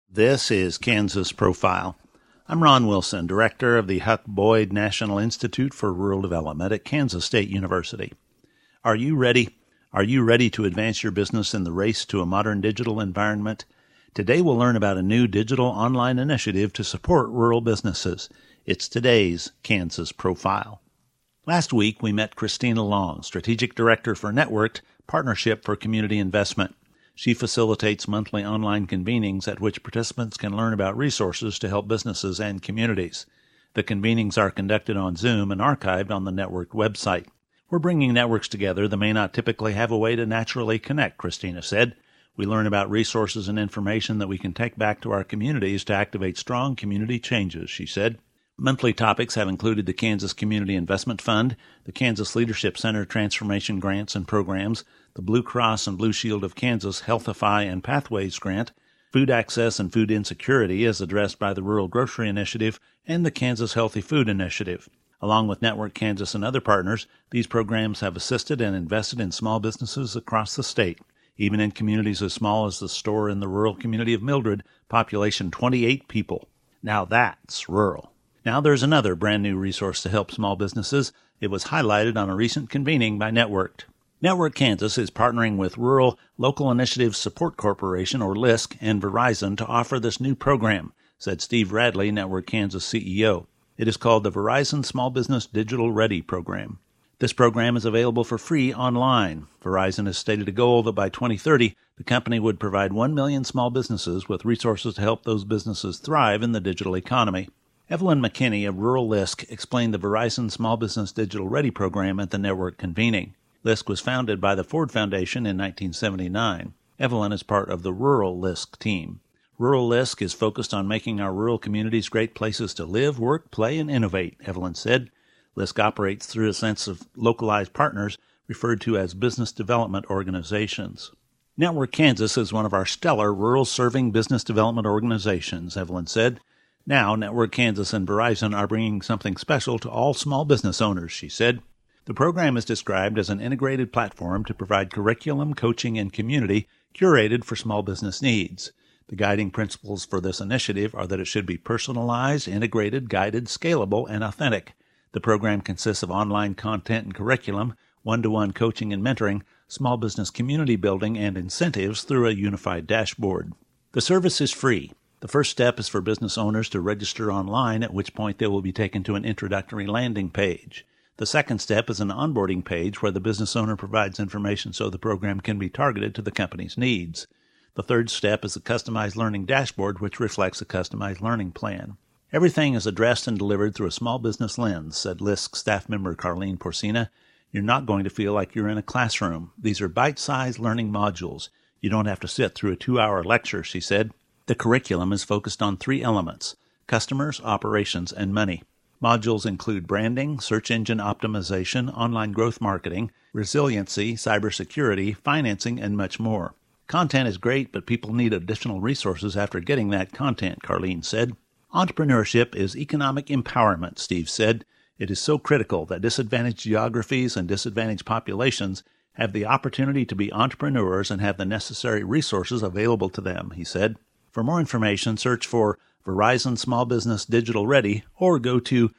This is Kansas Profile. I'm Ron Wilson, director of the Huck Boyd National Institute for Rural Development at Kansas State University. Are you ready? Are you ready to advance your business in the race to a modern digital environment? Today we'll learn about a new digital online initiative to support rural businesses. It's today's Kansas Profile. Last week we met Christina Long, Strategic Director for Networked, Partnership for Community Investment. She facilitates monthly online convenings at which participants can learn about resources to help businesses and communities. The convenings are conducted on Zoom and archived on the Networked website. We're bringing networks together that may not typically have a way to naturally connect, Christina said. We learn about resources and information that we can take back to our communities to activate strong community changes, she said. Monthly topics have included the Kansas Community Investment Fund, the Kansas Leadership Center Transformation Grants and Programs, the Blue Cross and Blue Shield of Kansas Healthify and Pathways Grant, food access and food insecurity as addressed by the Rural Grocery Initiative, and the Kansas Healthy Food Initiative. Along with Network Kansas and other partners, these programs have assisted and invested in small businesses across the state, even in communities as small as the store in the rural community of Mildred, population 28 people. Now that's rural. Now there's another brand new resource to help small businesses. It was highlighted on a recent convening by Networked. Network Kansas is partnering with Rural Local Initiatives Support Corporation, or LISC, and Verizon to offer this new program, said Steve Radley, Network Kansas CEO. It is called the Verizon Small Business Digital Ready Program. This program is available for free online. Verizon has stated a goal that by 2030, the company would provide 1 million small businesses with resources to help those businesses thrive in the digital economy. Evelyn McKinney of Rural LISC explained the Verizon Small Business Digital Ready program at the network convening. LISC was founded by the Ford Foundation in 1979. Evelyn is part of the Rural LISC team. Rural LISC is focused on making our rural communities great places to live, work, play, and innovate, Evelyn said. LISC operates through a sense of localized partners referred to as business development organizations. Network Kansas is one of our stellar rural-serving business development organizations, Evelyn said. Now, Network Kansas and Verizon are bringing something special to all small business owners, she said. The program is described as an integrated platform to provide curriculum, coaching, and community curated for small business needs. The guiding principles for this initiative are that it should be personalized, integrated, guided, scalable, and authentic. The program consists of online content and curriculum, one-to-one coaching and mentoring, small business community building, and incentives through a unified dashboard. The service is free. The first step is for business owners to register online, at which point they will be taken to an introductory landing page. The second step is an onboarding page where the business owner provides information so the program can be targeted to the company's needs. The third step is a customized learning dashboard which reflects a customized learning plan. Everything is addressed and delivered through a small business lens, said LISC staff member Carlene Porcina. You're not going to feel like you're in a classroom. These are bite-sized learning modules. You don't have to sit through a 2-hour lecture, she said. The curriculum is focused on 3 elements: customers, operations, and money. Modules include branding, search engine optimization, online growth marketing, resiliency, cybersecurity, financing, and much more. Content is great, but people need additional resources after getting that content, Carlene said. Entrepreneurship is economic empowerment, Steve said. It is so critical that disadvantaged geographies and disadvantaged populations have the opportunity to be entrepreneurs and have the necessary resources available to them, he said. For more information, search for Verizon Small Business Digital Ready or go to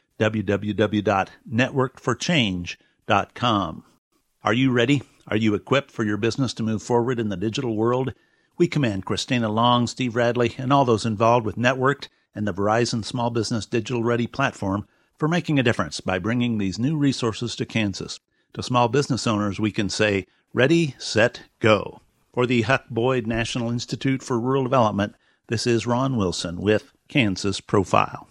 www.networkedforchange.com. Are you ready? Are you equipped for your business to move forward in the digital world? We commend Christina Long, Steve Radley, and all those involved with Networked and the Verizon Small Business Digital Ready platform for making a difference by bringing these new resources to Kansas. To small business owners, we can say, ready, set, go. For the Huck Boyd National Institute for Rural Development, this is Ron Wilson with Kansas Profile.